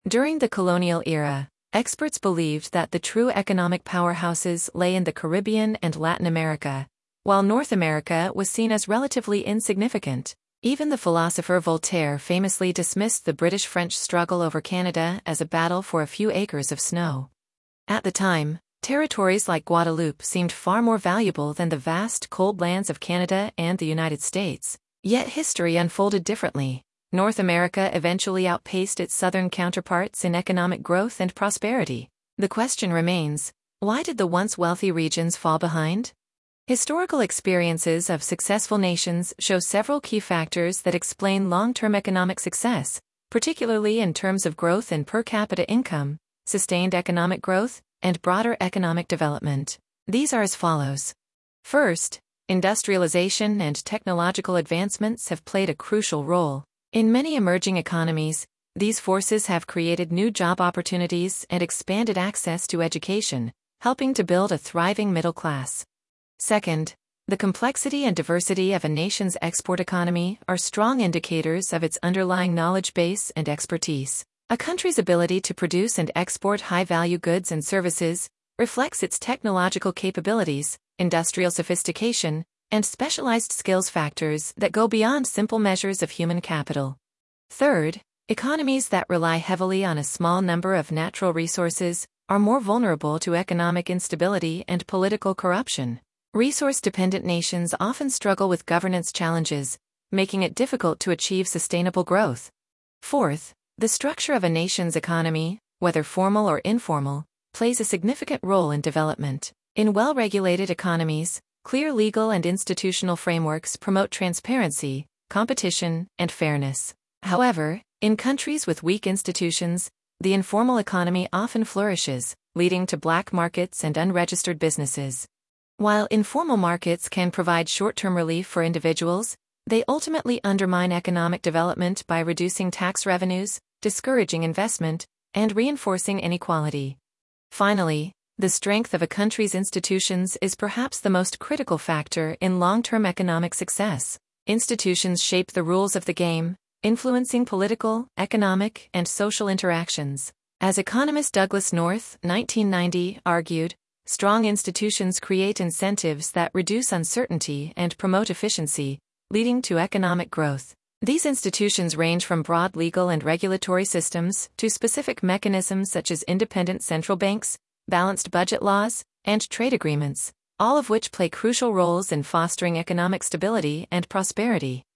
During the colonial era, experts believed that the true economic powerhouses lay in the Caribbean and Latin America, while North America was seen as relatively insignificant. Even the philosopher Voltaire famously dismissed the British-French struggle over Canada as a battle for a few acres of snow. At the time, territories like Guadeloupe seemed far more valuable than the vast cold lands of Canada and the United States. Yet history unfolded differently. North America eventually outpaced its southern counterparts in economic growth and prosperity. The question remains, why did the once wealthy regions fall behind? Historical experiences of successful nations show several key factors that explain long-term economic success, particularly in terms of growth in per capita income, sustained economic growth, and broader economic development. These are as follows. First, industrialization and technological advancements have played a crucial role. In many emerging economies, these forces have created new job opportunities and expanded access to education, helping to build a thriving middle class. Second, the complexity and diversity of a nation's export economy are strong indicators of its underlying knowledge base and expertise. A country's ability to produce and export high-value goods and services reflects its technological capabilities, industrial sophistication, and specialized skills factors that go beyond simple measures of human capital. Third, economies that rely heavily on a small number of natural resources are more vulnerable to economic instability and political corruption. Resource-dependent nations often struggle with governance challenges, making it difficult to achieve sustainable growth. Fourth, the structure of a nation's economy, whether formal or informal, plays a significant role in development. In well-regulated economies, clear legal and institutional frameworks promote transparency, competition, and fairness. However, in countries with weak institutions, the informal economy often flourishes, leading to black markets and unregistered businesses. While informal markets can provide short-term relief for individuals, they ultimately undermine economic development by reducing tax revenues, discouraging investment, and reinforcing inequality. Finally, the strength of a country's institutions is perhaps the most critical factor in long-term economic success. Institutions shape the rules of the game, influencing political, economic, and social interactions. As economist Douglas North, 1990, argued, strong institutions create incentives that reduce uncertainty and promote efficiency, leading to economic growth. These institutions range from broad legal and regulatory systems to specific mechanisms such as independent central banks, balanced budget laws, and trade agreements, all of which play crucial roles in fostering economic stability and prosperity.